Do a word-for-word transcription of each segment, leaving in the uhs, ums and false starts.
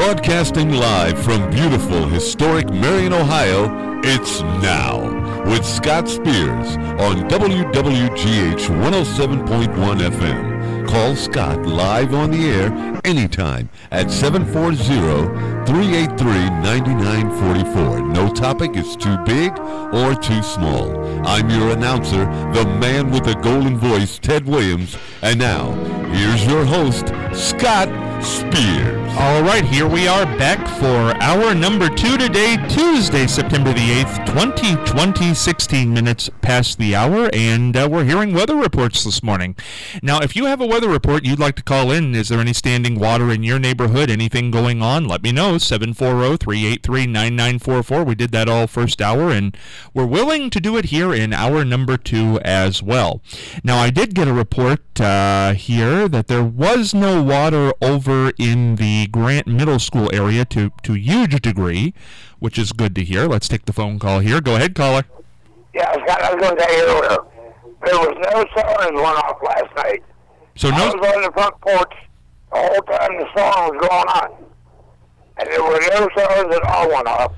Broadcasting live from beautiful, historic Marion, Ohio, it's Now with Scott Spears on W W G H one oh seven point one F M. Call Scott live on the air anytime at seven four zero, three eight three, nine nine four four. No topic is too big or too small. I'm your announcer, the man with the golden voice, Ted Williams. And now, here's your host, Scott Spears. All right, here we are back for hour number two today, Tuesday, September the eighth, twenty twenty, sixteen minutes past the hour, and uh, we're hearing weather reports this morning. Now, if you have a weather report you'd like to call in, is there any standing water in your neighborhood, anything going on, let me know, seven four zero, three eight three, nine nine four four. We did that all first hour, and we're willing to do it here in hour number two as well. Now, I did get a report uh, here that there was no water over in the Grant Middle School area to, to huge degree, which is good to hear. Let's take the phone call here. Go ahead, caller. Yeah, Scott, I was going to tell you earlier, there was no sirens went off last night. So no. I was on the front porch the whole time the storm was going on, and there were no sirens that all went off.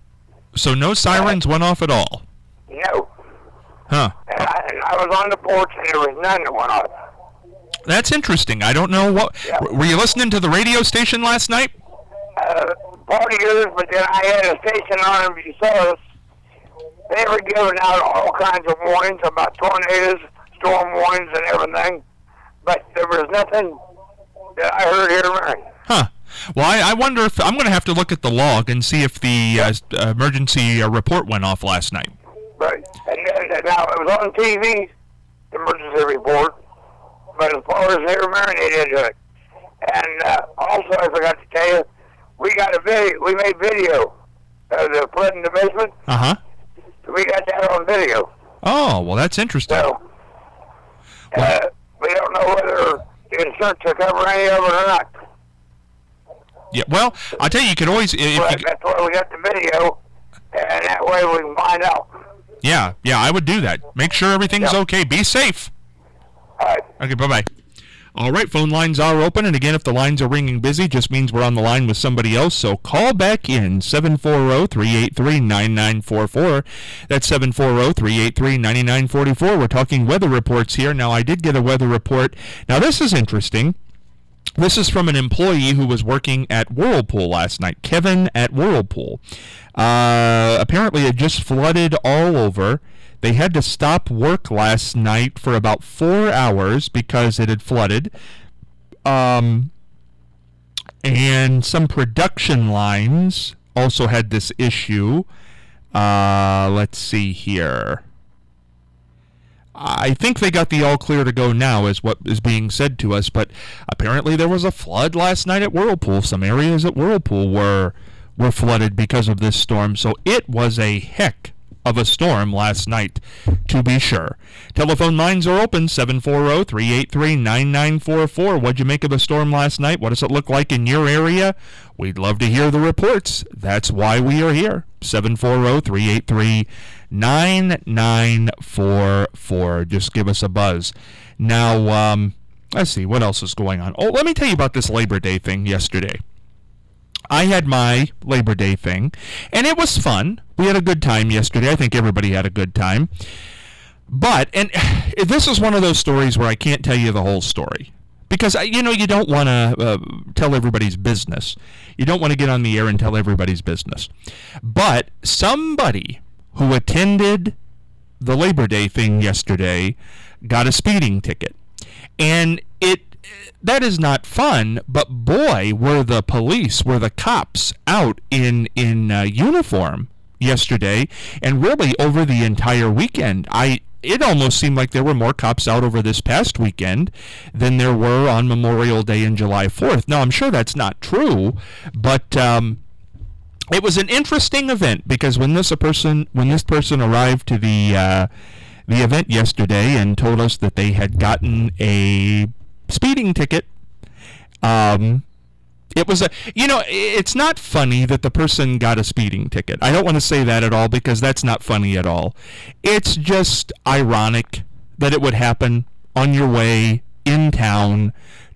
So no sirens uh, went off at all? No. Huh. And I, and I was on the porch, and there was none that went off. That's interesting. I don't know what. Yeah. Were you listening to the radio station last night? Uh, part of yours, but then I had a station on in Bucyrus. They were giving out all kinds of warnings about tornadoes, storm warnings, and everything. But there was nothing that I heard here in Marion. Huh. Well, I, I wonder if I'm going to have to look at the log and see if the uh, emergency uh, report went off last night. Right. And, and now it was on T V, the emergency report. But as far as here in Marion, they didn't do it. And uh, also, I forgot to tell you, we got a video. We made video of the flood in the basement. Uh huh. We got that on video. Oh, well, that's interesting. So, uh, we don't know whether the insurance will cover any of it or not. Yeah, well, I tell you, you could always. If well, you, that's why we got the video, and that way we can find out. Yeah, yeah, I would do that. Make sure everything's yep. okay. Be safe. All right. Okay, bye-bye. All right, phone lines are open, and again, if the lines are ringing busy, just means we're on the line with somebody else, so call back in, seven four zero, three eight three, nine nine four four. That's seven four zero, three eight three, nine nine four four. We're talking weather reports here. Now, I did get a weather report. Now, this is interesting. This is from an employee who was working at Whirlpool last night, Kevin at Whirlpool. Uh, apparently, it just flooded all over. They had to stop work last night for about four hours because it had flooded. Um, and some production lines also had this issue. Uh, let's see here. I think they got the all clear to go now is what is being said to us, but apparently there was a flood last night at Whirlpool. Some areas at Whirlpool were were flooded because of this storm, so it was a heck of a storm last night, to be sure. Telephone lines are open, seven four zero, three eight three, nine nine four four. What'd you make of the storm last night? What does it look like in your area? We'd love to hear the reports. That's why we are here. seven four zero, three eight three, nine nine four four. Just give us a buzz. Now, um, let's see, what else is going on? Oh, let me tell you about this Labor Day thing yesterday. I had my Labor Day thing, and it was fun. We had a good time yesterday. I think everybody had a good time. But, and this is one of those stories where I can't tell you the whole story. Because, you know, you don't want to uh, tell everybody's business. You don't want to get on the air and tell everybody's business. But somebody who attended the Labor Day thing yesterday got a speeding ticket. And it that is not fun, but boy, were the police, were the cops out in, in uh, uniform yesterday, and really over the entire weekend. I it almost seemed like there were more cops out over this past weekend than there were on Memorial Day and July fourth. Now, I'm sure that's not true, but um, it was an interesting event because when this a person when this person arrived to the uh, the event yesterday and told us that they had gotten a speeding ticket, um, it was a, you know, it's not funny that the person got a speeding ticket. I don't want to say that at all because that's not funny at all. It's just ironic that it would happen on your way in town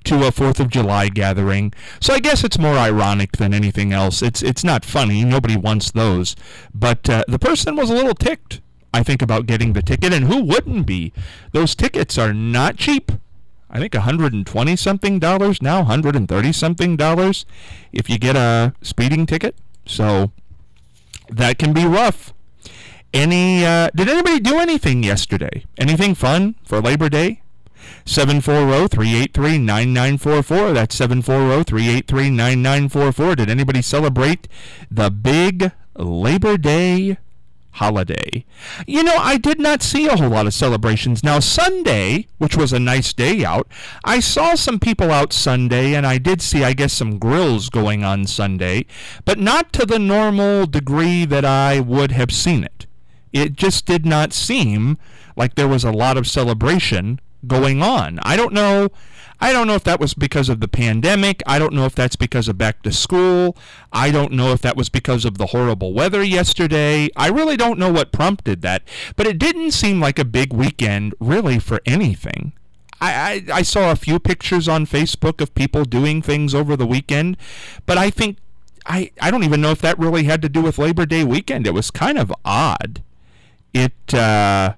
to a fourth of July gathering. So I guess it's more ironic than anything else. It's it's not funny. Nobody wants those. But uh, the person was a little ticked, I think, about getting the ticket. And who wouldn't be? Those tickets are not cheap. I think one hundred twenty something dollars now, one hundred thirty something dollars if you get a speeding ticket. So that can be rough. Any, uh, did anybody do anything yesterday? Anything fun for Labor Day? seven four zero, three eight three, nine nine four four. That's seven four zero, three eight three, nine nine four four. Did anybody celebrate the big Labor Day holiday? You know, I did not see a whole lot of celebrations. Now, Sunday, which was a nice day out, I saw some people out Sunday, and I did see, I guess, some grills going on Sunday, but not to the normal degree that I would have seen it. It just did not seem like there was a lot of celebration going on. I don't know. I don't know if that was because of the pandemic. I don't know if that's because of back to school. I don't know if that was because of the horrible weather yesterday. I really don't know what prompted that. But it didn't seem like a big weekend, really, for anything. I, I, I saw a few pictures on Facebook of people doing things over the weekend, but I think, I, I don't even know if that really had to do with Labor Day weekend. It was kind of odd. It, uh...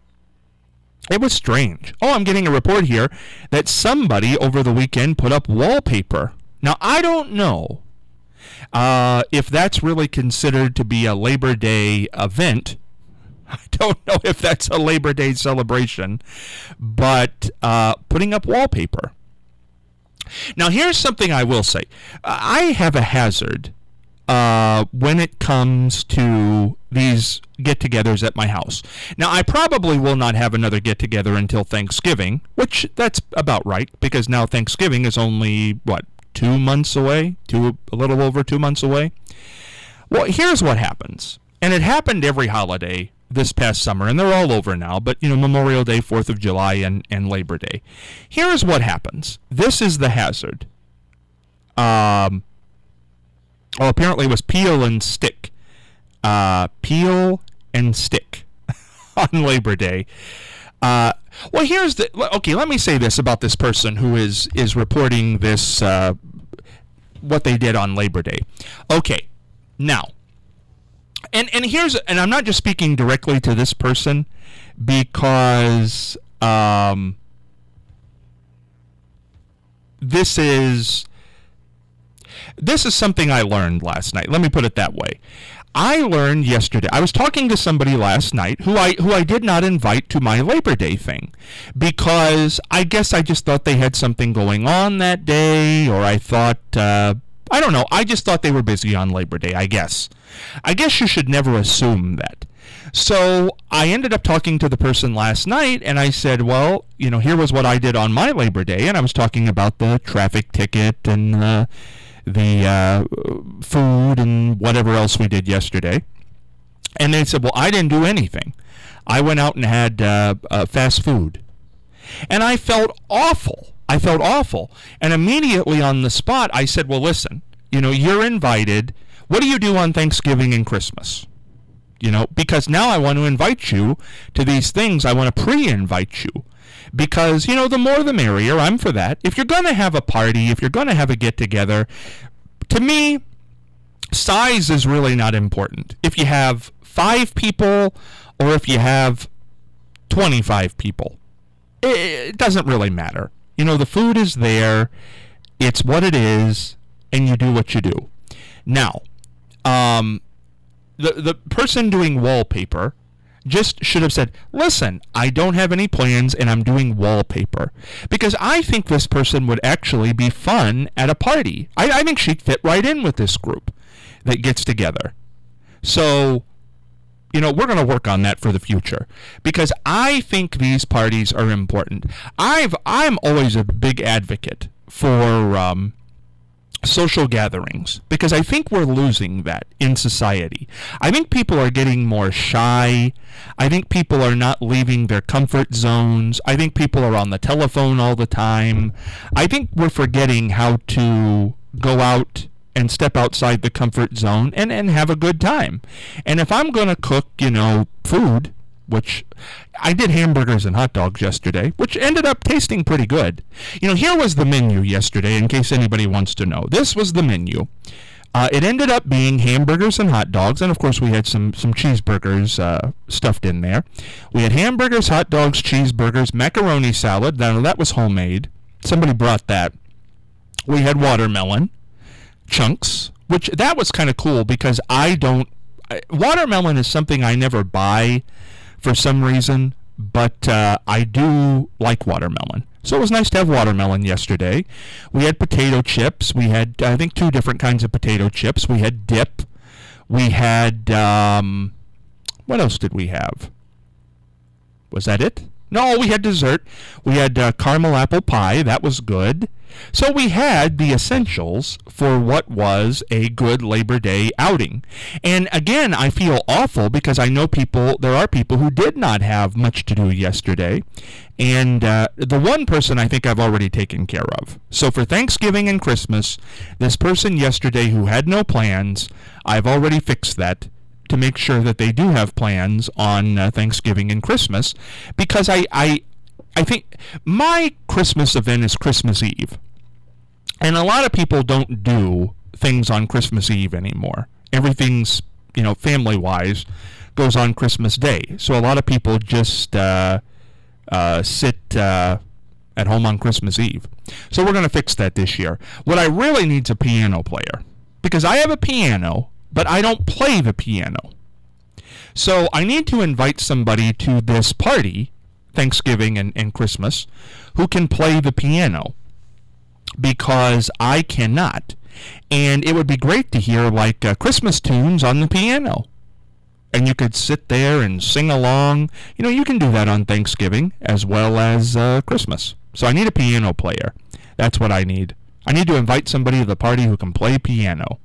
It was strange. Oh, I'm getting a report here that somebody over the weekend put up wallpaper. Now, I don't know uh, if that's really considered to be a Labor Day event. I don't know if that's a Labor Day celebration, but uh, putting up wallpaper. Now, here's something I will say. I have a hazard uh, when it comes to these get-togethers at my house. Now, I probably will not have another get-together until Thanksgiving, which that's about right, because now Thanksgiving is only, what, two months away? Two, a little over two months away? Well, here's what happens, and it happened every holiday this past summer, and they're all over now, but, you know, Memorial Day, fourth of July, and, and Labor Day. Here's what happens. This is the hazard. Um... Oh, apparently it was peel and stick. Uh, peel and stick on Labor Day. Uh, well, here's the... Okay, let me say this about this person who is, is reporting this, uh, what they did on Labor Day. Okay, now, and, and here's... And I'm not just speaking directly to this person because um, this is... This is something I learned last night. Let me put it that way. I learned yesterday. I was talking to somebody last night who I who I did not invite to my Labor Day thing because I guess I just thought they had something going on that day, or I thought uh, I don't know. I just thought they were busy on Labor Day. I guess. I guess you should never assume that. So I ended up talking to the person last night, and I said, well, you know, here was what I did on my Labor Day, and I was talking about the traffic ticket and uh, the uh, food and whatever else we did yesterday. And they said, well, I didn't do anything. I went out and had uh, uh, fast food. And I felt awful. I felt awful. And immediately on the spot, I said, well, listen, you know, you're invited. What do you do on Thanksgiving and Christmas? You know, because now I want to invite you to these things. I want to pre-invite you. Because, you know, the more the merrier. I'm for that. If you're going to have a party, if you're going to have a get-together, to me, size is really not important. If you have five people or if you have twenty-five people, it, it doesn't really matter. You know, the food is there. It's what it is, and you do what you do. Now, um, the the person doing wallpaper just should have said, listen, I don't have any plans and I'm doing wallpaper. Because I think this person would actually be fun at a party. I, I think she'd fit right in with this group that gets together. So, you know, we're going to work on that for the future. Because I think these parties are important. I've, I'm always a big advocate for um, social gatherings, because I think we're losing that in society. I think people are getting more shy. I think people are not leaving their comfort zones. I think people are on the telephone all the time. I think we're forgetting how to go out and step outside the comfort zone and, and have a good time. And if I'm going to cook, you know, food, which I did hamburgers and hot dogs yesterday, which ended up tasting pretty good. You know, here was the menu yesterday, in case anybody wants to know. This was the menu. Uh, it ended up being hamburgers and hot dogs, and of course we had some, some cheeseburgers uh, stuffed in there. We had hamburgers, hot dogs, cheeseburgers, macaroni salad. Now, that was homemade. Somebody brought that. We had watermelon chunks, which that was kind of cool because I don't... I, watermelon is something I never buy for some reason, but uh, I do like watermelon. So it was nice to have watermelon yesterday. We had potato chips. We had, I think, two different kinds of potato chips. We had dip. We had, um, what else did we have? Was that it? No, we had dessert. We had uh, caramel apple pie. That was good. So we had the essentials for what was a good Labor Day outing. And again, I feel awful because I know people, there are people who did not have much to do yesterday. And uh, the one person I think I've already taken care of. So for Thanksgiving and Christmas, this person yesterday who had no plans, I've already fixed that to make sure that they do have plans on uh, Thanksgiving and Christmas, because I, I I think my Christmas event is Christmas Eve. And a lot of people don't do things on Christmas Eve anymore. Everything's, you know, family-wise goes on Christmas Day. So a lot of people just uh, uh, sit uh, at home on Christmas Eve. So we're going to fix that this year. What I really need is a piano player, because I have a piano, but I don't play the piano. So I need to invite somebody to this party, Thanksgiving and, and Christmas, who can play the piano, because I cannot. And it would be great to hear like uh, Christmas tunes on the piano. And you could sit there and sing along. You know, you can do that on Thanksgiving as well as uh, Christmas. So I need a piano player. That's what I need. I need to invite somebody to the party who can play piano.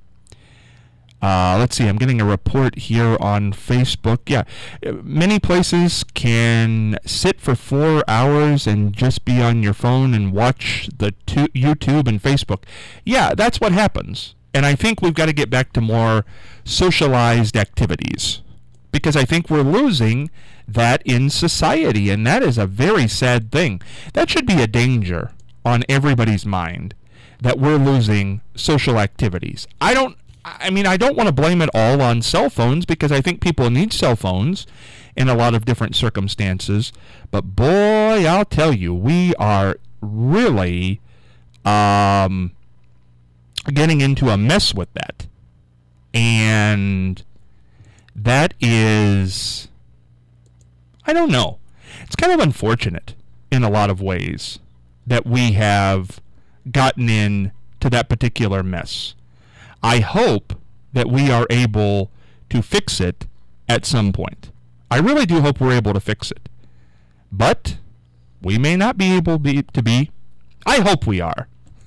Uh, let's see, I'm getting a report here on Facebook. Yeah, many places can sit for four hours and just be on your phone and watch the tu- YouTube and Facebook. Yeah, that's what happens. And I think we've got to get back to more socialized activities, because I think we're losing that in society, and that is a very sad thing. That should be a danger on everybody's mind, that we're losing social activities. I don't I mean, I don't want to blame it all on cell phones, because I think people need cell phones in a lot of different circumstances. But boy, I'll tell you, we are really um, getting into a mess with that. And that is, I don't know. It's kind of unfortunate in a lot of ways that we have gotten in to that particular mess. I hope that we are able to fix it at some point. I really do hope we're able to fix it. But we may not be able be, to be. I hope we are.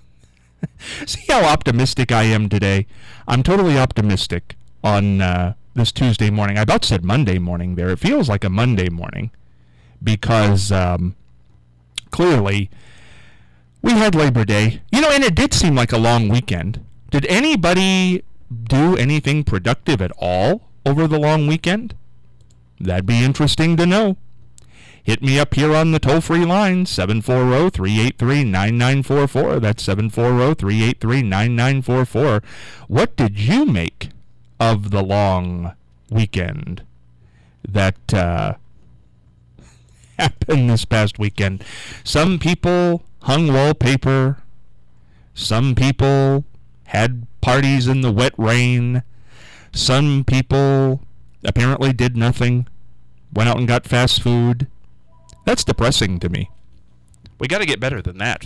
See how optimistic I am today? I'm totally optimistic on uh, this Tuesday morning. I about said Monday morning there. It feels like a Monday morning because um, clearly we had Labor Day. You know, and it did seem like a long weekend. Did anybody do anything productive at all over the long weekend? That'd be interesting to know. Hit me up here on the toll-free line, seven four zero, three eight three, nine nine four four. That's seven four zero, three eight three, nine nine four four. What did you make of the long weekend that uh, happened this past weekend? Some people hung wallpaper. Some people had parties in the wet rain. Some people apparently did nothing, went out and got fast food. That's depressing to me. We got to get better than that.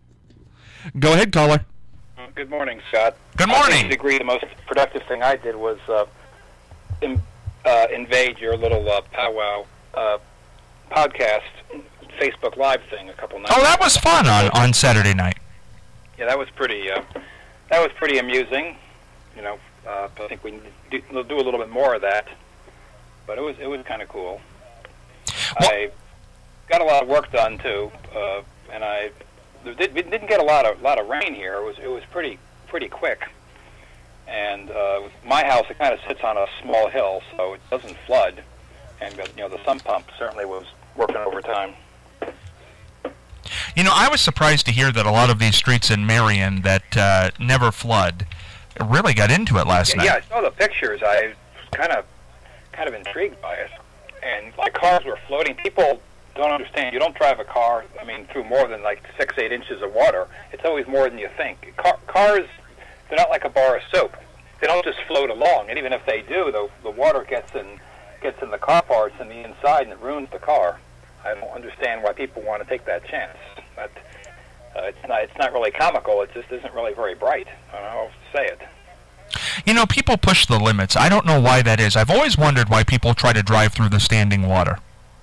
Go ahead, caller. Good morning, Scott. Good morning. I agree. The most productive thing I did was uh, in, uh, invade your little uh, powwow uh, podcast Facebook Live thing a couple nights. Oh, that was fun on, on Saturday night. Yeah, that was pretty. Uh, that was pretty amusing. You know, uh, I think we do, we'll do a little bit more of that. But it was it was kind of cool. Well, I got a lot of work done too, uh, and I did, didn't get a lot of lot of rain here. It was it was pretty pretty quick. And uh, my house, it kind of sits on a small hill, so it doesn't flood. and you know the sump pump certainly was working overtime. You know, I was surprised to hear that a lot of these streets in Marion that uh, never flood really got into it last yeah, night. Yeah, I saw the pictures. I was kind of kind of intrigued by it, and like cars were floating. People don't understand. You don't drive a car, I mean, through more than like six, eight inches of water. It's always more than you think. Car, cars, they're not like a bar of soap. They don't just float along, and even if they do, the the water gets in gets in the car parts and the inside, and it ruins the car. I don't understand why people want to take that chance. But uh, it's not it's not really comical. It just isn't really very bright. I don't know how to say it. You know, people push the limits. I don't know why that is. I've always wondered why people try to drive through the standing water.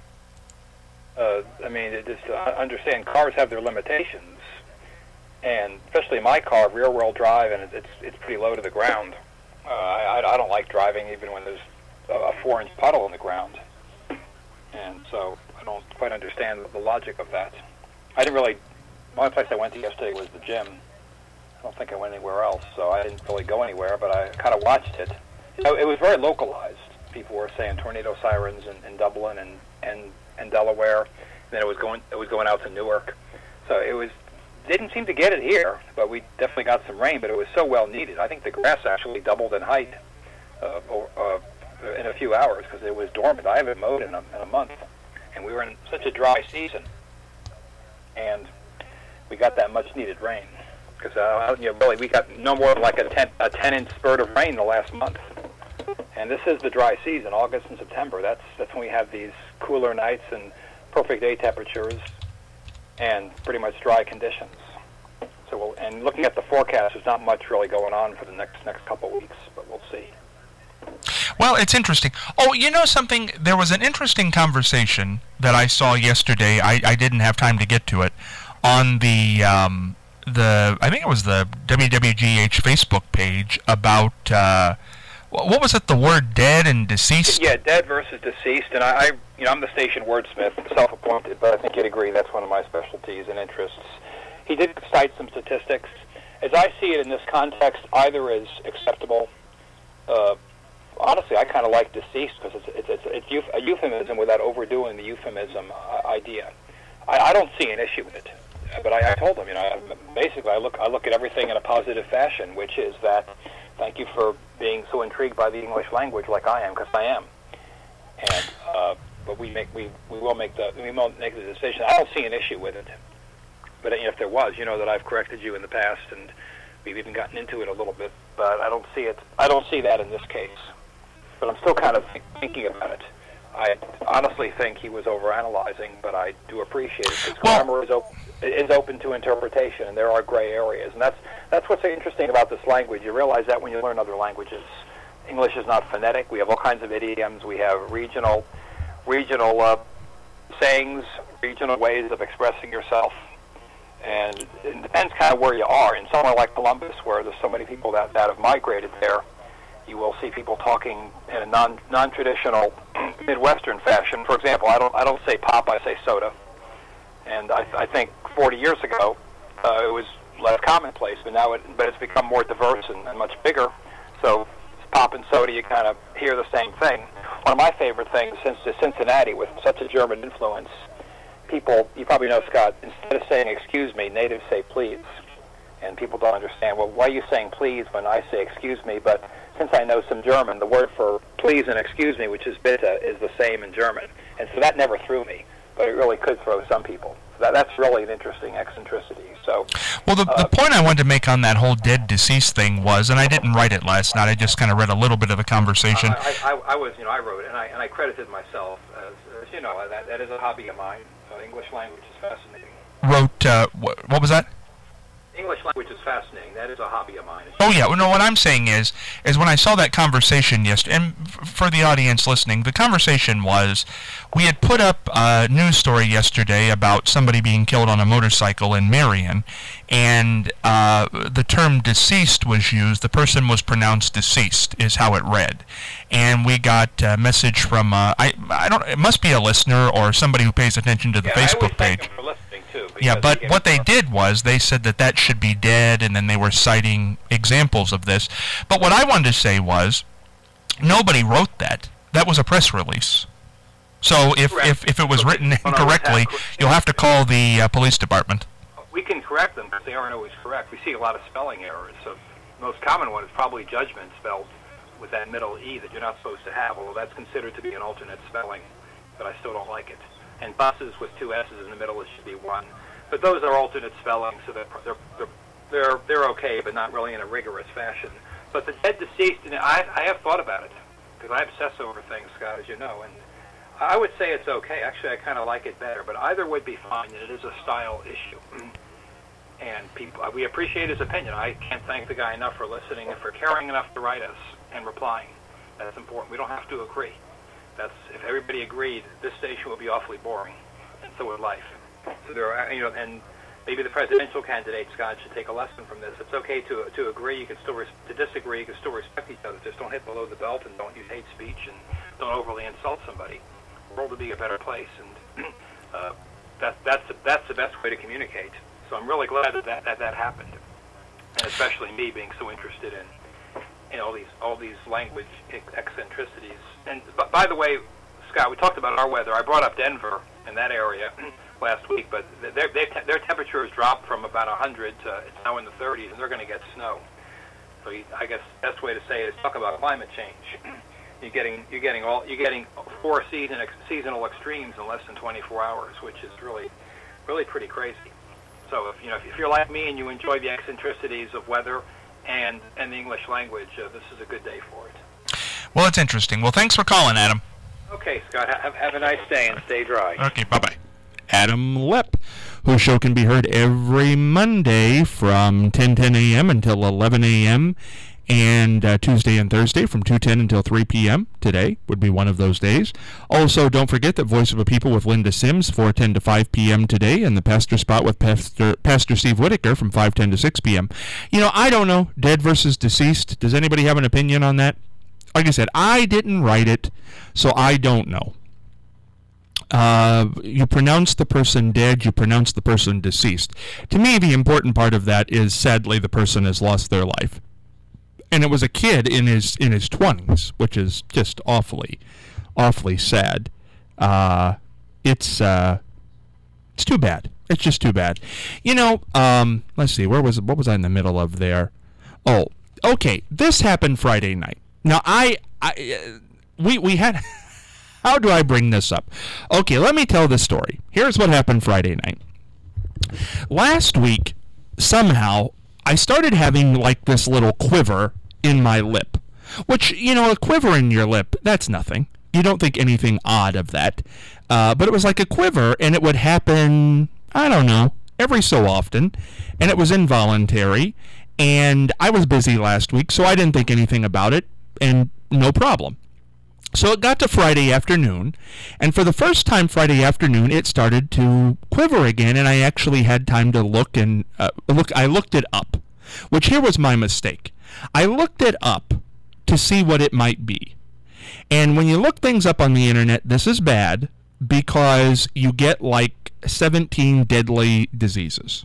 Uh, I mean, it just uh, understand cars have their limitations, and especially my car, rear-wheel drive, and it's it's pretty low to the ground. Uh, I I don't like driving even when there's a four-inch puddle in the ground, and so I don't quite understand the logic of that. I didn't really. The only place I went to yesterday was the gym. I don't think I went anywhere else, so I didn't really go anywhere. But I kind of watched it. You know, it was very localized. People were saying tornado sirens in, in Dublin and and and Delaware. And then it was going it was going out to Newark. So it was didn't seem to get it here, but we definitely got some rain. But it was so well needed. I think the grass actually doubled in height uh, or, uh, in a few hours because it was dormant. I haven't mowed in a, in a month, and we were in such a dry season, and we got that much needed rain. Because uh, you know, really, we got no more than like a ten a ten inch spurt of rain the last month, and this is the dry season, August and September. That's that's when we have these cooler nights and perfect day temperatures, and pretty much dry conditions. So, we'll, and looking at the forecast, there's not much really going on for the next next couple weeks, but we'll see. Well, it's interesting. Oh, you know something? There was an interesting conversation that I saw yesterday. I, I didn't have time to get to it on the. Um, The I think it was the W W G H Facebook page about uh, what was it? The word dead and deceased. Yeah, dead versus deceased. And I, I, you know, I'm the station wordsmith, self-appointed, but I think you'd agree that's one of my specialties and interests. He did cite some statistics. As I see it in this context, either is acceptable. Uh, honestly, I kind of like deceased because it's it's it's, it's a euphemism without overdoing the euphemism uh, idea. I, I don't see an issue with it. But I, I told them, you know, basically I look I look at everything in a positive fashion, which is that thank you for being so intrigued by the English language like I am, because I am. And uh, but we make we, we will make the we will make the decision. I don't see an issue with it. But you know, if there was, you know that I've corrected you in the past, and we've even gotten into it a little bit. But I don't see it. I don't see that in this case. But I'm still kind of th- thinking about it. I honestly think he was overanalyzing, but I do appreciate it because well, grammar is open, is open to interpretation, and there are gray areas, and that's that's what's interesting about this language. You realize that when you learn other languages. English is not phonetic. We have all kinds of idioms. We have regional, regional uh, sayings, regional ways of expressing yourself, and it depends kind of where you are. In somewhere like Columbus, where there's so many people that, that have migrated there, you will see people talking in a non non-traditional Midwestern fashion. For example, I don't I don't say pop, I say soda. And I, I think forty years ago uh, it was less commonplace, but now it but it's become more diverse and, and much bigger. So pop and soda, you kind of hear the same thing. One of my favorite things since Cincinnati, with such a German influence, people you probably know, Scott. Instead of saying excuse me, natives say please. And people don't understand, well, why are you saying please when I say excuse me? But since I know some German, the word for please and excuse me, which is bitte, is the same in German. And so that never threw me, but it really could throw some people. So that, that's really an interesting eccentricity. So, well, the, uh, the point I wanted to make on that whole dead deceased thing was, and I didn't write it last night, I just kind of read a little bit of the conversation. I, I, I was, you know, I wrote it, and I, and I credited myself as, as you know, that, that is a hobby of mine. Uh, English language is fascinating. Wrote, uh, what, what was that? English language is fascinating. That is a hobby of mine. Oh yeah. Well, no. What I'm saying is, is when I saw that conversation yesterday, and f- for the audience listening, the conversation was, we had put up a news story yesterday about somebody being killed on a motorcycle in Marion, and uh, the term deceased was used. The person was pronounced deceased, is how it read, and we got a message from uh, I I don't it must be a listener or somebody who pays attention to the yeah, Facebook I page. For listening too, Yeah, but what they did was they said that that should be dead, and then they were citing examples of this. But what I wanted to say was, nobody wrote that. That was a press release. So if, Correct. if, if it was So written we don't always incorrectly, have correct- you'll have to call the uh, police department. We can correct them, but they aren't always correct. We see a lot of spelling errors. So the most common one is probably judgment spelled with that middle E that you're not supposed to have, although that's considered to be an alternate spelling, but I still don't like it. And buses with two S's in the middle, it should be one. But those are alternate spellings, so they're, they're, they're, they're, they're okay, but not really in a rigorous fashion. But the dead deceased, and I, I have thought about it, because I obsess over things, Scott, as you know, and I would say it's okay. Actually, I kind of like it better, but either would be fine, and it is a style issue. And people, we appreciate his opinion. I can't thank the guy enough for listening and for caring enough to write us and replying. That's important. We don't have to agree. That's if everybody agreed, this station would be awfully boring, and so would life. So there are, you know, and maybe the presidential candidate, Scott, should take a lesson from this. It's okay to to agree. You can still res- to disagree. You can still respect each other. Just don't hit below the belt and don't use hate speech and don't overly insult somebody. The world would be a better place, and uh, that that's the, that's the best way to communicate. So I'm really glad that that, that that happened, and especially me being so interested in in all these all these language eccentricities. And b- by the way, Scott, we talked about our weather. I brought up Denver in that area last week, but their their, te- their temperature has dropped from about one hundred to it's now in the thirties, and they're going to get snow. So you, I guess the best way to say it is talk about climate change. You're getting you're getting all you're getting four season ex- seasonal extremes in less than twenty-four hours, which is really really pretty crazy. So if you know if you're like me and you enjoy the eccentricities of weather and and the English language, uh, this is a good day for it. Well, it's interesting. Well, thanks for calling, Adam. Okay, Scott. Have have a nice day and stay dry. Okay, bye bye. Adam Lepp, whose show can be heard every Monday from ten ten a.m. until eleven a.m. and uh, Tuesday and Thursday from two ten until three p.m. Today would be one of those days. Also, don't forget that Voice of a People with Linda Sims, four ten to five p.m. today, and the Pastor Spot with Pastor, Pastor Steve Whitaker from five ten to six p.m. You know, I don't know, dead versus deceased. Does anybody have an opinion on that? Like I said, I didn't write it, so I don't know. Uh, you pronounce the person dead, you pronounce the person deceased. To me, the important part of that is, sadly, the person has lost their life. And it was a kid in his in his twenties, which is just awfully, awfully sad. Uh, it's uh, it's too bad. It's just too bad. You know, um, let's see, where was what was I in the middle of there? Oh, okay. This happened Friday night. Now, I, I uh, we we had. How do I bring this up? Okay, let me tell the story. Here's what happened Friday night. Last week, somehow, I started having like this little quiver in my lip. Which, you know, a quiver in your lip, that's nothing. You don't think anything odd of that. Uh, but it was like a quiver, and it would happen, I don't know, every so often. And it was involuntary. And I was busy last week, so I didn't think anything about it. And no problem. So it got to Friday afternoon, and for the first time Friday afternoon, it started to quiver again, and I actually had time to look and uh, look. I looked it up, which here was my mistake. I looked it up to see what it might be, and when you look things up on the internet, this is bad because you get like seventeen deadly diseases,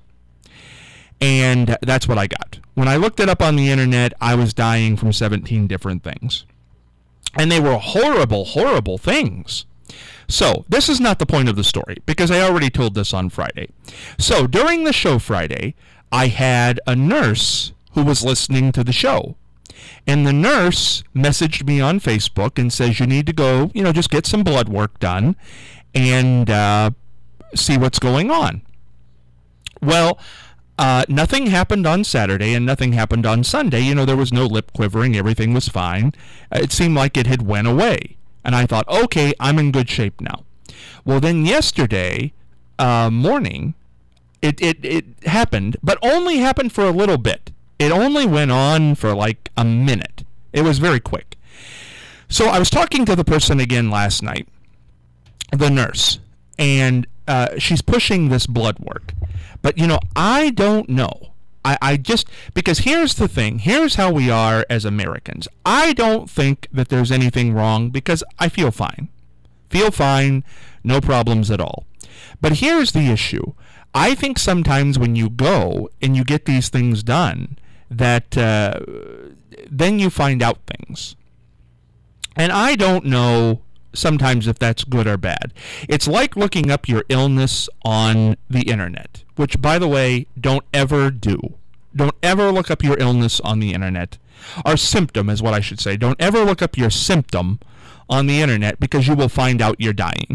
and that's what I got. When I looked it up on the internet, I was dying from seventeen different things. And they were horrible, horrible things. So, this is not the point of the story, because I already told this on Friday. So, during the show Friday, I had a nurse who was listening to the show. And the nurse messaged me on Facebook and says, you need to go, you know, just get some blood work done and uh, see what's going on. Well, Uh, nothing happened on Saturday and nothing happened on Sunday. You know, there was no lip quivering. Everything was fine. Uh, it seemed like it had went away. And I thought, okay, I'm in good shape now. Well, then yesterday uh, morning, it, it, it happened, but only happened for a little bit. It only went on for like a minute. It was very quick. So I was talking to the person again last night, the nurse, and uh, she's pushing this blood work. But, you know, I don't know. I, I just, because here's the thing. Here's how we are as Americans. I don't think that there's anything wrong because I feel fine. Feel fine, no problems at all. But here's the issue. I think sometimes when you go and you get these things done, that uh, then you find out things. And I don't know sometimes if that's good or bad. It's like looking up your illness on the internet, which, by the way, don't ever do. Don't ever look up your illness on the internet. Or symptom is what I should say. Don't ever look up your symptom on the internet, because you will find out you're dying.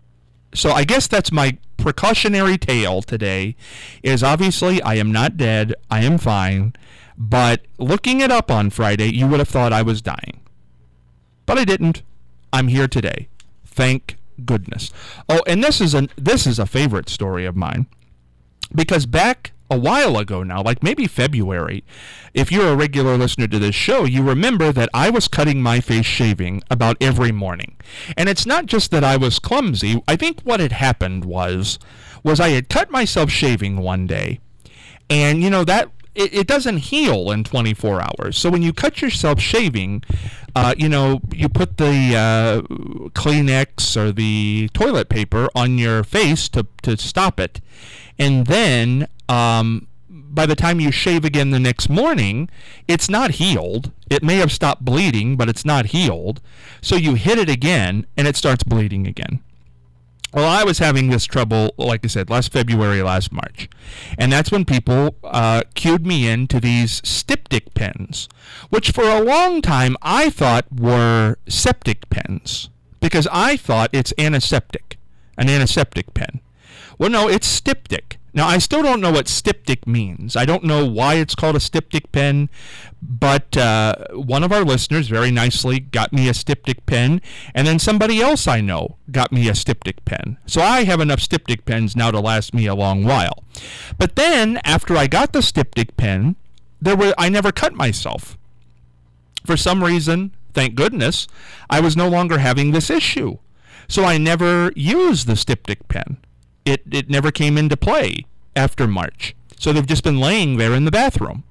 So I guess that's my precautionary tale today, is obviously I am not dead. I am fine. But looking it up on Friday, you would have thought I was dying. But I didn't. I'm here today. Thank goodness. Oh, and this is an this is a favorite story of mine, because back a while ago now, like maybe February, if you're a regular listener to this show, you remember that I was cutting my face shaving about every morning. And it's not just that I was clumsy. I think what had happened was was I had cut myself shaving one day, and you know that It, it doesn't heal in twenty-four hours. So when you cut yourself shaving, uh, you know, you put the uh, Kleenex or the toilet paper on your face to, to stop it. And then um, by the time you shave again the next morning, it's not healed. It may have stopped bleeding, but it's not healed. So you hit it again, and it starts bleeding again. Well, I was having this trouble, like I said, last February, last March. And that's when people uh, cued me into these Styptic pens, which for a long time I thought were septic pens, because I thought it's antiseptic, an antiseptic pen. Well, no, it's Styptic. Now, I still don't know what Styptic means. I don't know why it's called a Styptic pen, but uh, one of our listeners very nicely got me a Styptic pen, and then somebody else I know got me a Styptic pen. So I have enough Styptic pens now to last me a long while. But then, after I got the Styptic pen, there were I never cut myself. For some reason, thank goodness, I was no longer having this issue. So I never used the Styptic pen. It it never came into play after March. So they've just been laying there in the bathroom.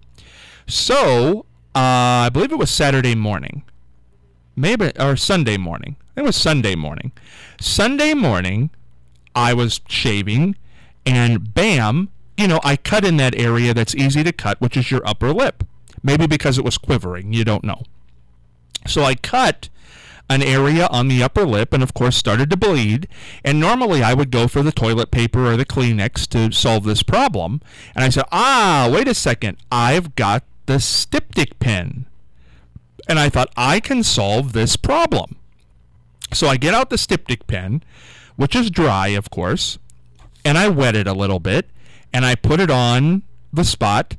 So, uh, I believe it was Saturday morning. Maybe, or Sunday morning. It was Sunday morning. Sunday morning, I was shaving, and bam, you know, I cut in that area that's easy to cut, which is your upper lip. Maybe because it was quivering, you don't know. So I cut an area on the upper lip, and of course started to bleed. And normally I would go for the toilet paper or the Kleenex to solve this problem. And I said, ah, wait a second, I've got the Styptic pen. And I thought, I can solve this problem. So I get out the Styptic pen, which is dry, of course, and I wet it a little bit, and I put it on the spot,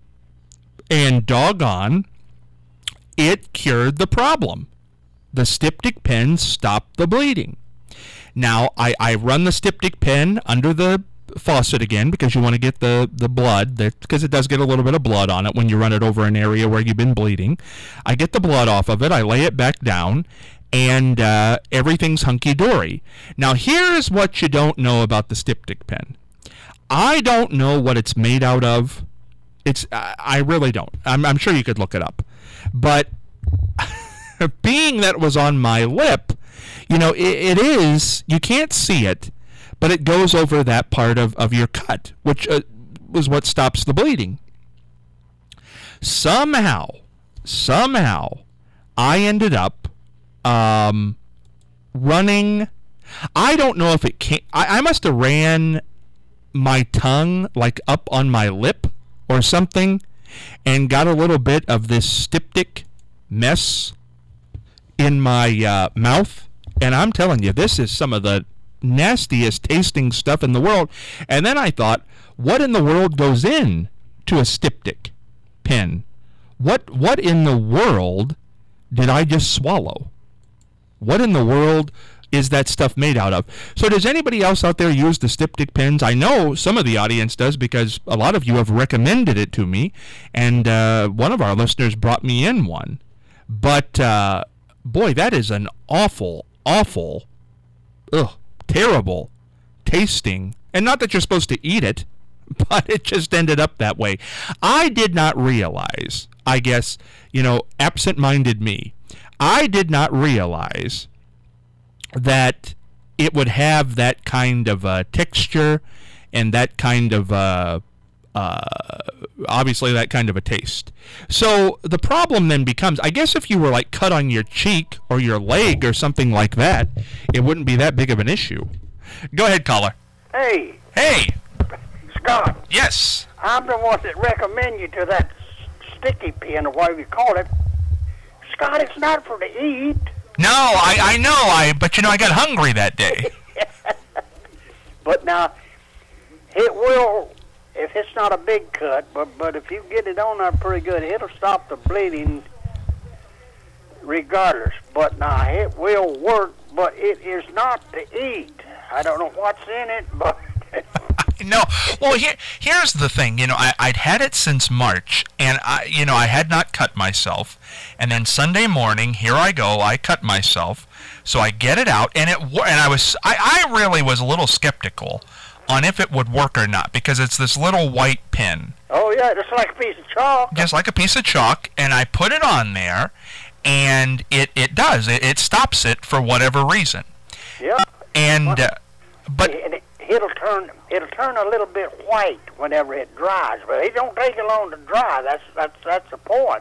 and doggone, it cured the problem. The Styptic pen stopped the bleeding. Now, I, I run the Styptic pen under the faucet again, because you want to get the, the blood, because it does get a little bit of blood on it when you run it over an area where you've been bleeding. I get the blood off of it, I lay it back down, and uh, everything's hunky-dory. Now, here's what you don't know about the Styptic pen. I don't know what it's made out of. It's I, I really don't. I'm, I'm sure you could look it up. But being that it was on my lip, you know, it, it is, you can't see it, but it goes over that part of, of your cut, which uh, was what stops the bleeding. Somehow, somehow, I ended up um, running, I don't know if it came, I, I must have ran my tongue like up on my lip or something, and got a little bit of this Styptic mess in my uh, mouth, and I'm telling you, this is some of the nastiest tasting stuff in the world. And then I thought, what in the world goes in to a Styptic pen? What what in the world did I just swallow? What in the world is that stuff made out of? So does anybody else out there use the Styptic pens? I know some of the audience does, because a lot of you have recommended it to me, and uh, one of our listeners brought me in one. But uh, boy, that is an awful, awful, ugh, terrible tasting. And not that you're supposed to eat it, but it just ended up that way. I did not realize, I guess, you know, absent-minded me, I did not realize that it would have that kind of uh, texture and that kind of uh, uh, obviously that kind of a taste. So the problem then becomes, I guess if you were like cut on your cheek or your leg or something like that, it wouldn't be that big of an issue. Go ahead, caller. Hey, Hey. Scott, Yes. I'm the one that recommend you to that s- sticky pin, or whatever you call it. Scott, it's not for to eat. No, I, I know, I but you know I got hungry that day. But now, it will, if it's not a big cut, but, but if you get it on there pretty good, it'll stop the bleeding regardless. But now, it will work, but it is not to eat. I don't know what's in it, but... No, well, here, here's the thing. You know, I, I'd had it since March, and I, you know, I had not cut myself. And then Sunday morning, here I go. I cut myself, so I get it out, and it and I was, I, I really was a little skeptical on if it would work or not, because it's this little white pin, Oh, yeah, just like a piece of chalk. just like a piece of chalk, and I put it on there, and it it does. It, it stops it for whatever reason, Yeah. and uh, but. And it, it'll turn it'll turn a little bit white whenever it dries, but it don't take it long to dry. That's that's that's the point.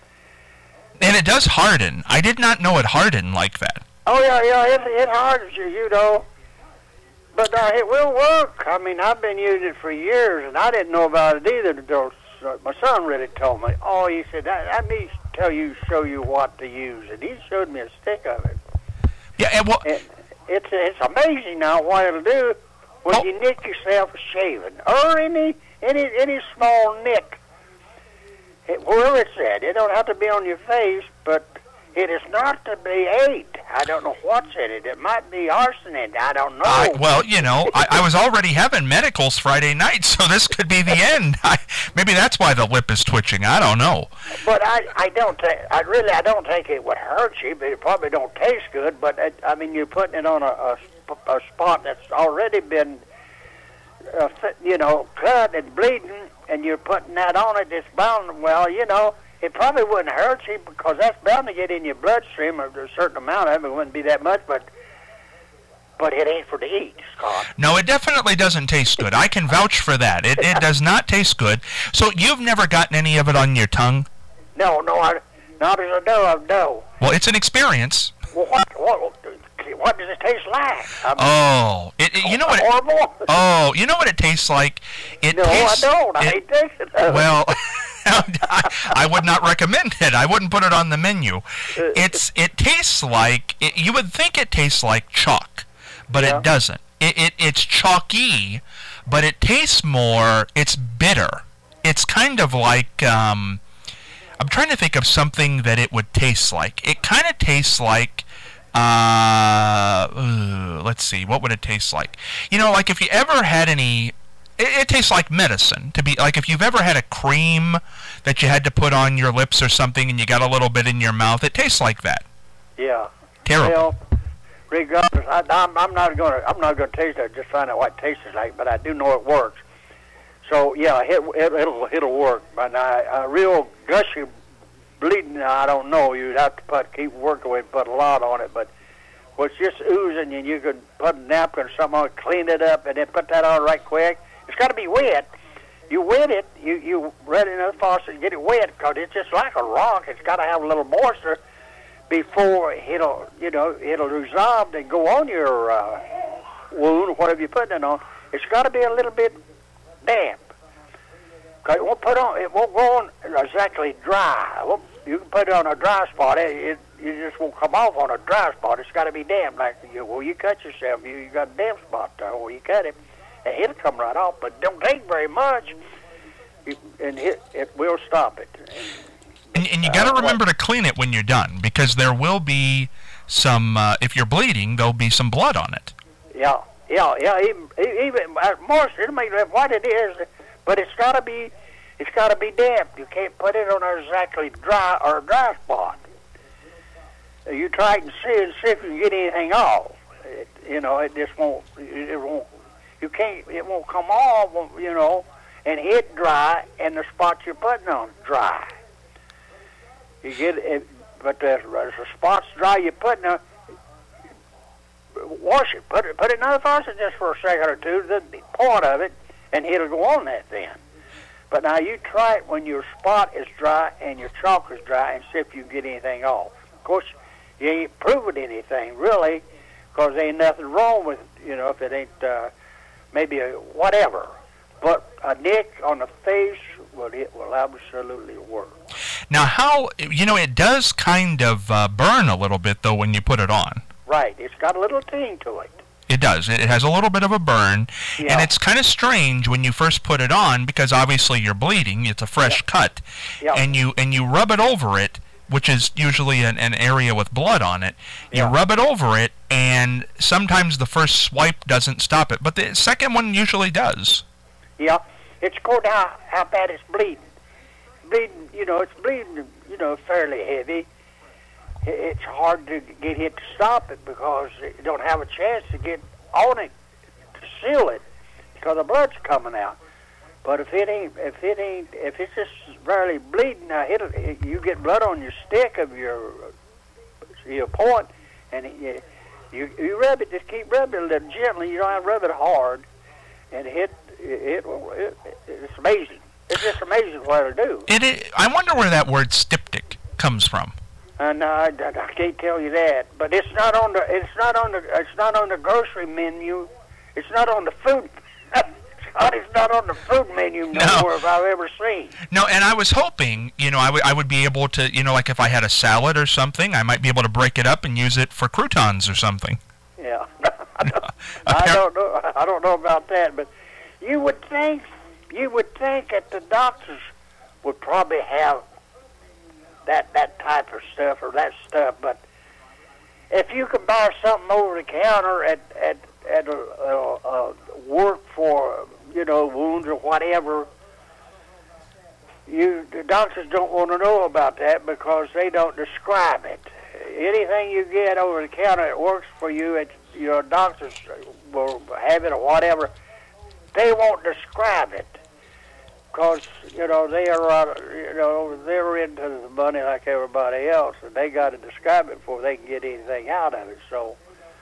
And it does harden. I did not know it hardened like that. Oh yeah, yeah, it it hardens you, you know. But uh, it will work. I mean, I've been using it for years, and I didn't know about it either until uh, my son really told me. Oh, he said, that, that needs to tell you, show you what to use, and he showed me a stick of it. Yeah, and well, And it's it's amazing now what it'll do when Oh. you nick yourself a shaving or any any any small nick. It, wherever it's at, it don't have to be on your face, but it is not to be ate. I don't know what's in it. It might be arsenic. I don't know. I, well, you know, I, I was already having medicals Friday night, so this could be the end. I, maybe that's why the lip is twitching. I don't know. But I, I don't think, I really, I don't think it would hurt you, but it probably don't taste good. But, it, I mean, you're putting it on a, a, sp- a spot that's already been, uh, fi- you know, cut and bleeding, and you're putting that on it, it's bound, well, you know, it probably wouldn't hurt you because that's bound to get in your bloodstream, or a certain amount of it. It wouldn't be that much, but but it ain't for to eat, Scott. No, it definitely doesn't taste good. I can vouch for that. It, it does not taste good. So you've never gotten any of it on your tongue? No, no, I, not as I know of, no. Well, it's an experience. Well, what, what, what does it taste like? I mean, Oh, it, it- you know what? It, horrible? oh, you know what it tastes like? It No, tastes, I don't. I it- ain't tasted it. Well, I, I would not recommend it. I wouldn't put it on the menu. It's it tastes like it, you would think it tastes like chalk, but Yeah. it doesn't. It, it it's chalky, but it tastes more. It's bitter. It's kind of like um, I'm trying to think of something that it would taste like. It kind of tastes like. Uh, uh, let's see. What would it taste like? You know, like if you ever had any. It, it tastes like medicine. To be like if you've ever had a cream that you had to put on your lips or something, and you got a little bit in your mouth. It tastes like that. Yeah. Terrible. Well, regardless, I, I'm, I'm not going to. I'm not going to taste it. Just find out what it tastes like. But I do know it works. So yeah, it, it, it'll it'll work. But I, a real gushy bleeding, I don't know. You'd have to put keep working with, put a lot on it. But what's just oozing, and you could put a napkin or something on it, clean it up, and then put that on right quick. It's got to be wet. You wet it, you you run it in the faucet and get it wet, because it's just like a rock. It's got to have a little moisture before it'll, you know, it'll resolve and go on your uh, wound or whatever you're putting it on. It's got to be a little bit damp. 'Cause it won't put on, it won't go on exactly dry. It won't, you can put it on a dry spot. It, it you just won't come off on a dry spot. It's got to be damp. Like you, well, you cut yourself, you, you got a damp spot there. Well, you cut it, and it'll come right off. But don't take very much, you, and it it will stop it. And, and you got to remember to clean it when you're done, because there will be some. Uh, if you're bleeding, there'll be some blood on it. Yeah, yeah, yeah. Even even uh, moisture, it may be what it is, but it's got to be it's got to be damp. You can't put it on an exactly dry or a dry spot. You try it and see and see if you can get anything off. It, you know, it just won't. It won't. You can't. It won't come off. You know, and it dry, and the spot you're putting on dry. You get it, but the, the spot's dry. You're putting on. Wash it. Put it. Put it in another faucet just for a second or two. The point of it, and it'll go on that then. But now you try it when your spot is dry and your chalk is dry and see if you can get anything off. Of course, you ain't proving anything, really, because there ain't nothing wrong with, you know, if it ain't uh, maybe a whatever. But a nick on the face, well, it will absolutely work. Now, how, you know, it does kind of uh, burn a little bit, though, when you put it on. Right. It's got a little ting to it. It does. It has a little bit of a burn, Yeah. and it's kind of strange when you first put it on because obviously you're bleeding. It's a fresh Yeah. cut, Yeah. and you and you rub it over it, which is usually an, an area with blood on it. You Yeah. rub it over it, and sometimes the first swipe doesn't stop it, but the second one usually does. Yeah. It's according to how, how bad it's bleeding. Bleeding, you know, it's bleeding, you know, fairly heavy. I- It's hard to get it to stop it because you don't have a chance to get on it to seal it because the blood's coming out. But if it ain't, if it ain't, if it's just barely bleeding, now it'll, it, you get blood on your stick of your your point, and it, you, you you rub it. Just keep rubbing it a little gently. You don't have to rub it hard, and it it, will- it it's amazing. It's just amazing what it'll do. It, it. I wonder where that word styptic comes from. And uh, I, I can't tell you that, but it's not on the it's not on the it's not on the grocery menu. It's not on the food. God, it's not on the food menu No. nowhere if I've ever seen. No, and I was hoping, you know, I would I would be able to, you know, like if I had a salad or something, I might be able to break it up and use it for croutons or something. Yeah, I, don't, I don't know. I don't know about that, but you would think you would think that the doctors would probably have that that type of stuff or that stuff. But if you could buy something over the counter at at at a, a, a work for, you know, wounds or whatever, you the doctors don't want to know about that because they don't describe it. Anything you get over the counter that works for you, at your doctors will have it or whatever. They won't describe it because, you know, they are uh, you know they're into the money like everybody else, and they got to describe it before they can get anything out of it. So,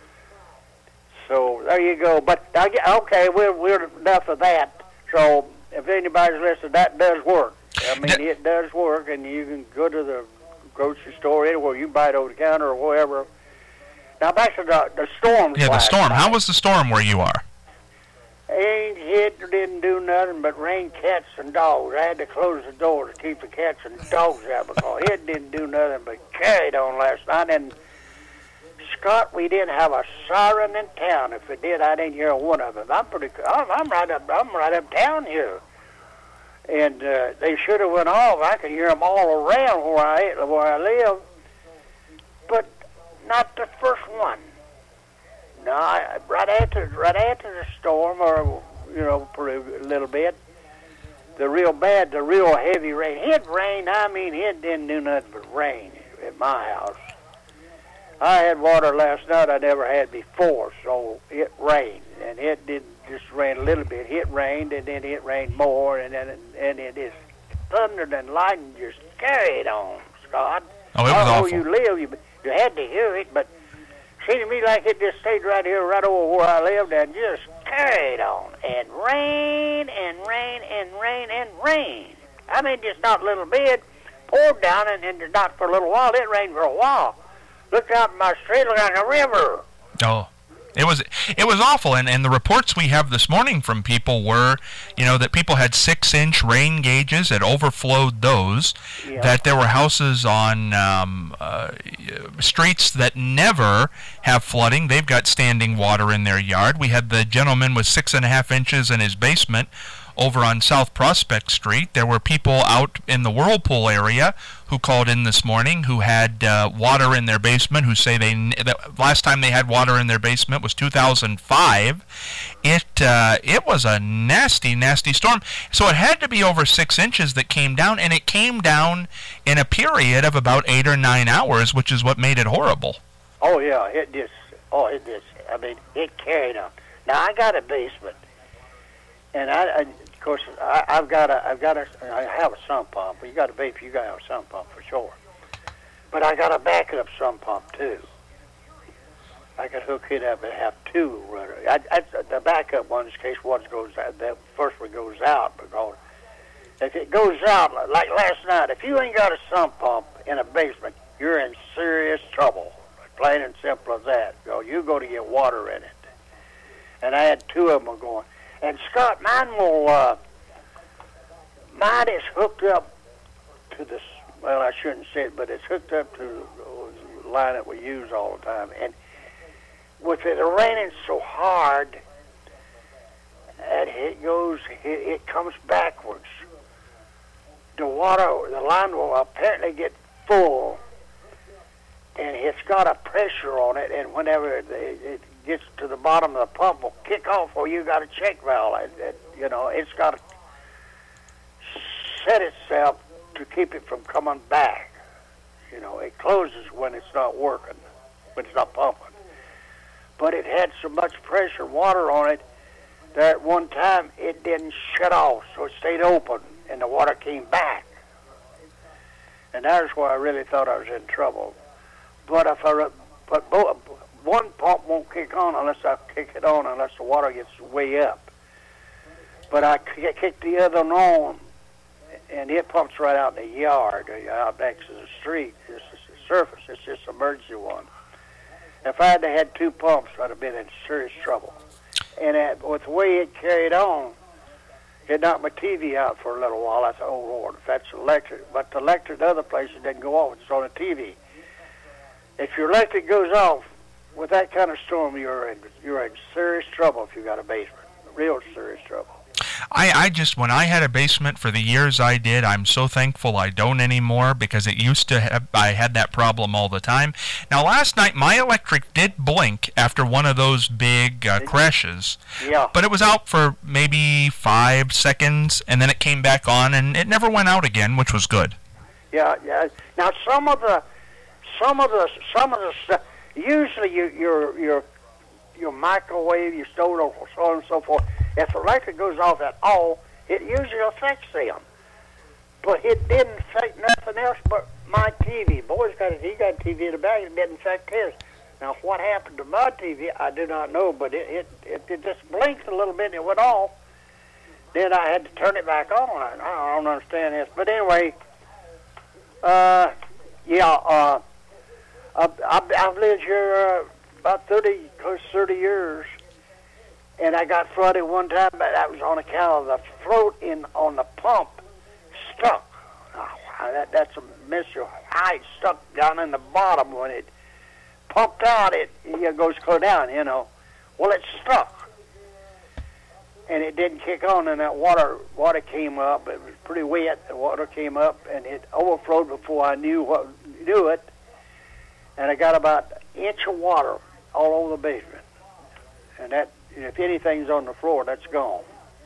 so there you go. But I get, okay, we're we're enough of that. So if anybody's listening, that does work. I mean, D- it does work, and you can go to the grocery store anywhere, you can buy it over the counter or wherever. Now back to the the storm. Yeah, the last storm. night. How was the storm where you are? Ain't hit or didn't do nothing but rain cats and dogs. I had to close the door to keep the cats and dogs out because it didn't do nothing but carried on last night. And Scott, we didn't have a siren in town. If it did, I didn't hear one of them. I'm pretty. I'm, I'm right up. I'm right uptown here, and uh, they should have went off. I could hear them all around where I where I live, but not the first one. No, I, right after right after the storm, or you know, for a little bit, the real bad, the real heavy rain. It rained. I mean, it didn't do nothing but rain at my house. I had water last night I never had before, so it rained, and it didn't just rain a little bit. It rained, and then it rained more, and then and it just thundered and lightning just carried on, Scott. Oh, it was I don't know awful. you live, you, you had to hear it, but seemed to me like it just stayed right here, right over where I lived, and just carried on. And rain, and rain, and rain, and rain. I mean, just not a little bit. Poured down, and then not for a little while. It rained for a while. Looked out in my street, looked like a river. Oh, it was it was awful, and, and the reports we have this morning from people were, you know, that people had six-inch rain gauges that overflowed those, Yeah. that there were houses on um, uh, streets that never have flooding. They've got standing water in their yard. We had the gentleman with six and a half inches in his basement over on South Prospect Street. There were people out in the Whirlpool area who called in this morning who had uh, water in their basement, who say they that last time they had water in their basement was two thousand five. It uh, it was a nasty, nasty storm. So it had to be over six inches that came down, and it came down in a period of about eight or nine hours, which is what made it horrible. Oh, yeah, it just, oh, it just, I mean, it carried on. Now, I got a basement, and I, I of course, I, I've got a, I've got a, I have a sump pump. You got a basement, you got to have a sump pump for sure. But I got a backup sump pump, too. I could hook it up and have two runners. I, I, the backup one, in case one goes out, the first one goes out, because if it goes out, like last night, if you ain't got a sump pump in a basement, you're in serious trouble. Plain and simple as that. You know, you go to get water in it. And I had two of them going. And Scott, mine will, uh, mine is hooked up to this, well, I shouldn't say it, but it's hooked up to the line that we use all the time. And with it raining so hard, and it goes, it, it comes backwards. The water, the line will apparently get full, and it's got a pressure on it, and whenever it, it gets to the bottom of the pump, will kick off, or you got a check valve. It, it, you know, it's got to set itself to keep it from coming back. You know, it closes when it's not working, when it's not pumping. But it had so much pressure, water on it, that at one time it didn't shut off, so it stayed open, and the water came back. And that's why I really thought I was in trouble. But if I, but both, one pump won't kick on unless I kick it on, unless the water gets way up. But I kick the other one on, and it pumps right out in the yard, out next to the street. This is the surface. It's just an emergency one. If I had had two pumps, I'd have been in serious trouble. And at, with the way it carried on, it knocked my T V out for a little while. I thought, oh, Lord, if that's electric. But the electric in other places didn't go off. It's on the T V. If your electric goes off with that kind of storm, you're in, you're in serious trouble if you got a basement. Real serious trouble. I, I just, when I had a basement for the years I did, I'm so thankful I don't anymore, because it used to have, I had that problem all the time. Now, last night, my electric did blink after one of those big uh, crashes. Yeah. But it was out for maybe five seconds, and then it came back on, and it never went out again, which was good. Yeah, yeah. Now, some of the, some of the, some of the stuff, usually you, your, your, your microwave, your stove, so on and so forth, if the electric goes off at all, it usually affects them. But it didn't affect nothing else but my T V. Boy's got it. He got a T V in the back. It didn't affect his. Now, what happened to my T V, I do not know. But it it, it, it just blinked a little bit and it went off. Then I had to turn it back on. I, I don't understand this. But anyway, uh, yeah, uh, I've, I've, I've lived here uh, about thirty, close to thirty years. And I got flooded one time, but that was on account of the float in on the pump stuck. Oh, that, that's a mystery. How it stuck down in the bottom. When it pumped out, it, it goes clear down, you know. Well, it stuck. And it didn't kick on, and that water water came up. It was pretty wet. The water came up, and it overflowed before I knew what knew it. And I got about an inch of water all over the basement. And that, if anything's on the floor, that's gone.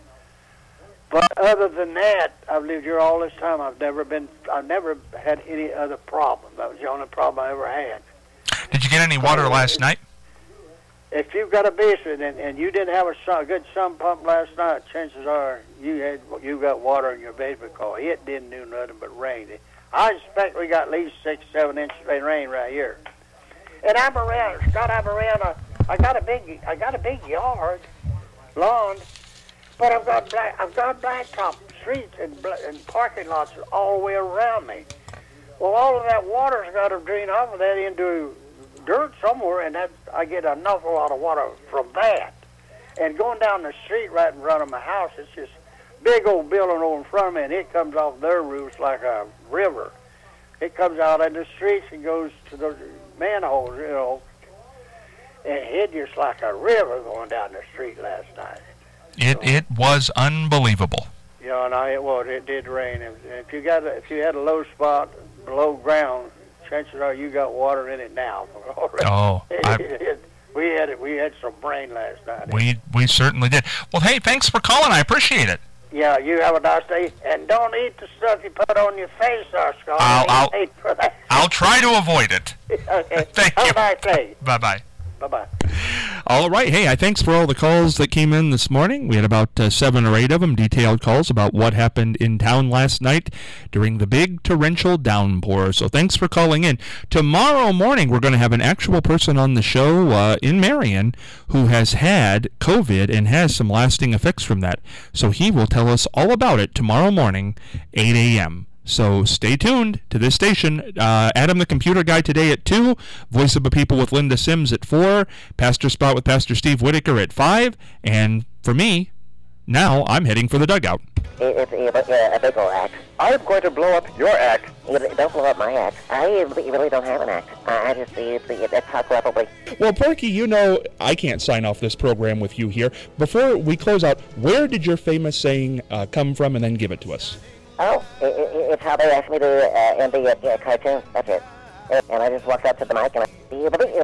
But other than that, I've lived here all this time. I've never been, I've never had any other problem. That was the only problem I ever had. Did you get any water last night? If you've got a basement and, and you didn't have a, su- a good sump pump last night, chances are you had you got water in your basement because it didn't do nothing but rain. I expect we got at least six, seven inches of rain right here. And I'm around, Scott, I'm around a, I got a big, I got a big yard, lawn, but I've got black, I've got blacktop streets and, and parking lots all the way around me. Well, all of that water's got to drain off of that into dirt somewhere, and that I get an awful lot of water from that. And going down the street right in front of my house, it's just big old building over in front of me, and it comes off their roofs like a river. It comes out in the streets and goes to the manholes, you know. And it hit just like a river going down the street last night. It So, it was unbelievable. you know, and I, it was, it did rain. If, if you got, a, if you had a low spot below ground, chances are you got water in it now. Oh, I, we had it. We had some rain last night. we we certainly did. Well, hey, thanks for calling. I appreciate it. Yeah, you have a nice day, and don't eat the stuff you put on your face, there, Scott. I'll- I I'll- hate for that. I'll try to avoid it. Okay. Thank Have you. a nice day. Bye bye. Bye-bye. All right. Hey, I thanks for all the calls that came in this morning. We had about uh, seven or eight of them, detailed calls about what happened in town last night during the big torrential downpour. So thanks for calling in. Tomorrow morning, we're going to have an actual person on the show uh, in Marion who has had COVID and has some lasting effects from that. So he will tell us all about it tomorrow morning, eight a.m. So stay tuned to this station. Uh, Adam the Computer Guy today at two, Voice of the People with Linda Sims at four, Pastor Spot with Pastor Steve Whitaker at five, and for me, now I'm heading for the dugout. It's a, a big old act. I'm going to blow up your act. You don't blow up my act. I really don't have an act. I just, it's, it's how probably. Well, Porky, you know I can't sign off this program with you here. Before we close out, where did your famous saying uh, come from, and then give it to us? Oh, it, it, it's how they asked me to uh, end the uh, cartoon. That's it. And I just walked up to the mic and I...